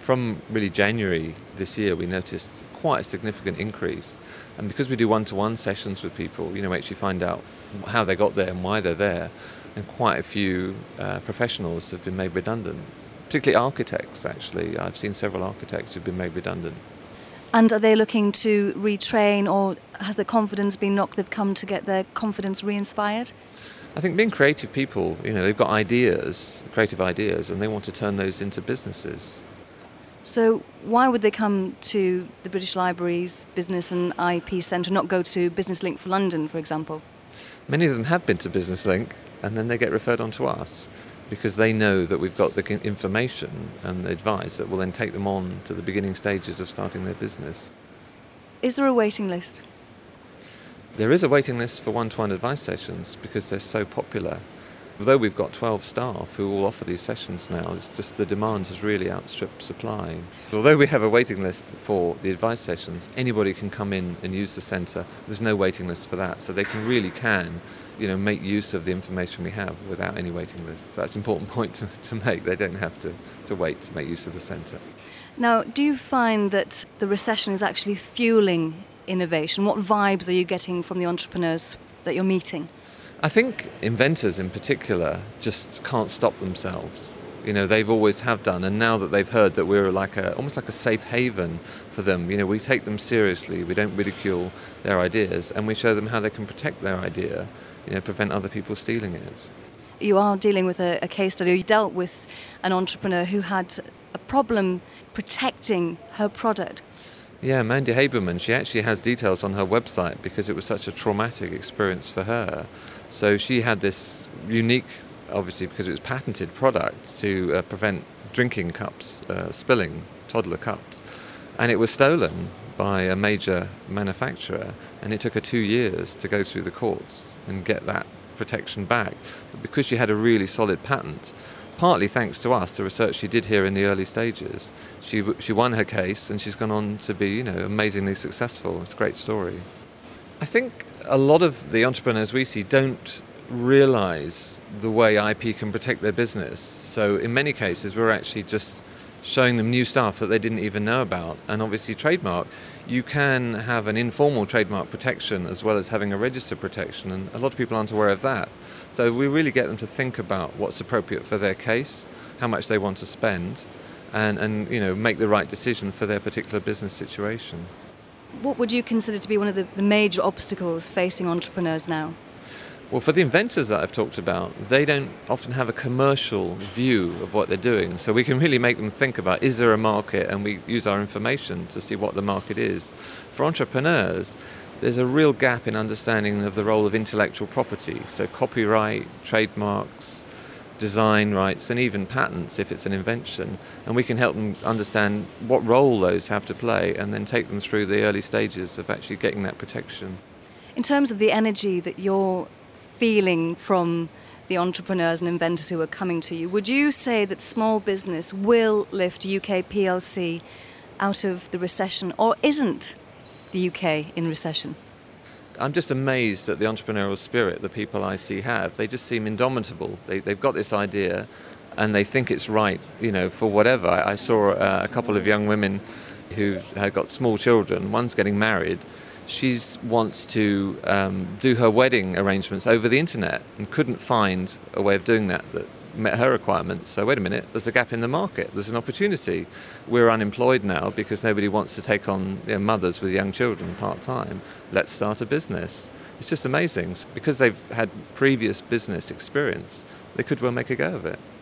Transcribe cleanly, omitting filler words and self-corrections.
From really January this year, we noticed quite a significant increase. And because we do one-to-one sessions with people, we actually find out how they got there and why they're there. And quite a few professionals have been made redundant, particularly architects, actually. I've seen several architects who've been made redundant. And are they looking to retrain, or has their confidence been knocked? They've come to get their confidence re-inspired? I think being creative people, they've got ideas, creative ideas, and they want to turn those into businesses. So why would they come to the British Library's Business and IP Centre, not go to Business Link for London, for example? Many of them have been to Business Link, and then they get referred on to us because they know that we've got the information and the advice that will then take them on to the beginning stages of starting their business. Is there a waiting list? There is a waiting list for one-to-one advice sessions because they're so popular. Although we've got 12 staff who all offer these sessions now, it's just the demand has really outstripped supply. Although we have a waiting list for the advice sessions, anybody can come in and use the centre. There's no waiting list for that, so they really can make use of the information we have without any waiting list. So that's an important point to make. They don't have to wait to make use of the centre. Now, do you find that the recession is actually fueling innovation? What vibes are you getting from the entrepreneurs that you're meeting? I think inventors in particular just can't stop themselves. They've always have done, and now that they've heard that we're almost like a safe haven for them, we take them seriously, we don't ridicule their ideas, and we show them how they can protect their idea, prevent other people stealing it. You are dealing with a case study. You dealt with an entrepreneur who had a problem protecting her product. Yeah, Mandy Haberman, she actually has details on her website because it was such a traumatic experience for her. So she had this unique, obviously because it was patented, product to prevent drinking cups spilling, toddler cups. And it was stolen by a major manufacturer, and it took her 2 years to go through the courts and get that protection back. But because she had a really solid patent, partly thanks to us, the research she did here in the early stages, she won her case and she's gone on to be, amazingly successful. It's a great story. I think a lot of the entrepreneurs we see don't realise the way IP can protect their business. So in many cases, we're actually just showing them new stuff that they didn't even know about. And obviously trademark, you can have an informal trademark protection as well as having a registered protection, and a lot of people aren't aware of that. So we really get them to think about what's appropriate for their case, how much they want to spend, and make the right decision for their particular business situation. What would you consider to be one of the major obstacles facing entrepreneurs now? Well, for the inventors that I've talked about, they don't often have a commercial view of what they're doing. So we can really make them think about, is there a market? And we use our information to see what the market is. For entrepreneurs, there's a real gap in understanding of the role of intellectual property. So copyright, trademarks, design rights, and even patents if it's an invention. And we can help them understand what role those have to play and then take them through the early stages of actually getting that protection. In terms of the energy that you're feeling from the entrepreneurs and inventors who are coming to you, would you say that small business will lift UK PLC out of the recession, or isn't the UK in recession? I'm just amazed at the entrepreneurial spirit the people I see have. They just seem indomitable. They've got this idea and they think it's right, for whatever. I saw a couple of young women who had got small children. One's getting married. She wants to do her wedding arrangements over the internet and couldn't find a way of doing that met her requirements. So wait a minute, there's a gap in the market. There's an opportunity. We're unemployed now because nobody wants to take on mothers with young children part-time. Let's start a business. It's just amazing. Because they've had previous business experience, they could well make a go of it.